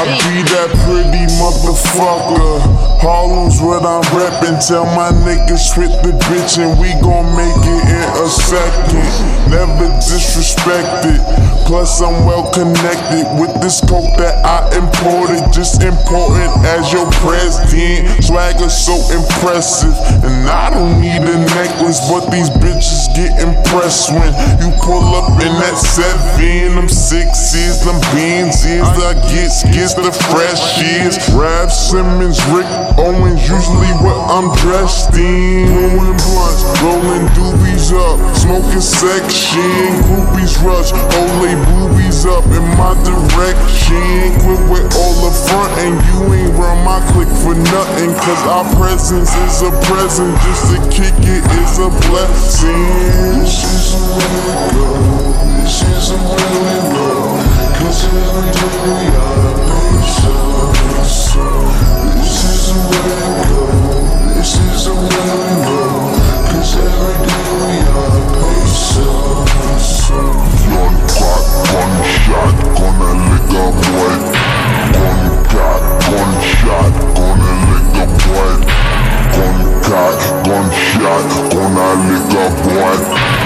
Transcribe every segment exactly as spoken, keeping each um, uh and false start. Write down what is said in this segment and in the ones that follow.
be that pretty motherfucker. Harlem's what I'm reppin'. Tell my niggas hit the bitch and we gon' make it in a second. Never disrespected. Plus I'm well connected with this coke that I imported. Just important as your president. Swagger so impressive. And I don't need a necklace, but these bitches get impressed when you pull up in that seven. Them sixes, them Benzes. I get skits, the fresh years. Rap Simmons, Rick Owens, usually what I'm dressed in. Blowing blunts, rolling doobies up, smoking section. Groupies rush, Olay boobies up in my direction. Quit with all the front and you ain't run my clique for nothing. Cause our presence is a present, just to kick it is a blessing. This is the way we go, this is the way we roll. Cause every day we are patience. This is the way we go, this is the way we roll. Cause every day we are patience. One crack, one shot, gonna lick a boy. One cock, one shot, gonna lick a boy. One cock, one shot, gonna lick a boy.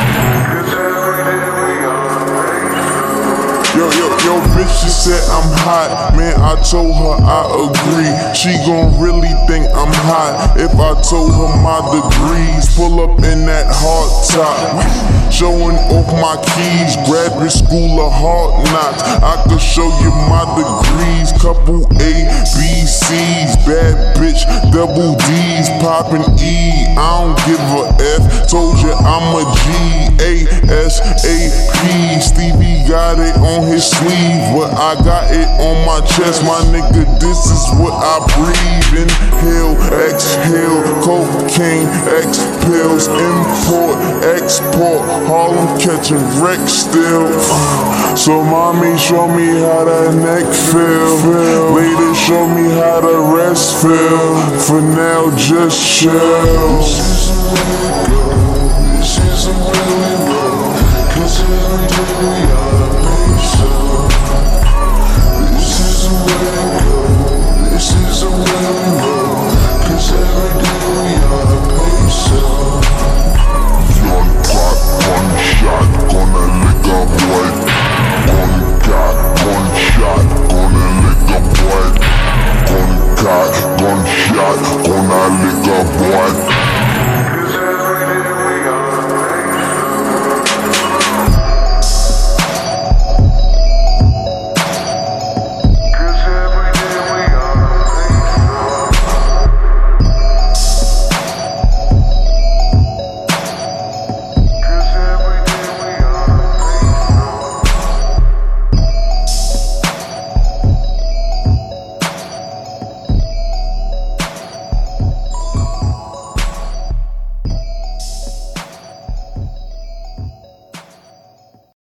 Yo, yo, yo, bitch, she said I'm hot. Man, I told her I agree. She gon' really think I'm hot if I told her my degrees. Pull up in that hard top, showing off my keys. Graduate school of hard knocks. I could show you my degrees. Couple A, B, C's. Bad bitch, double D's. Poppin' E, I don't give a F. Told you I'm a G, A, S, A, P. Stevie got it on his sleeve, but I got it on my chest. My nigga, this is what I breathe. Inhale, exhale, cocaine, X pills. Import, export, Harlem catching wreck still. So mommy, show me how that neck feel. Later, show me how the rest feel. For now, just chill.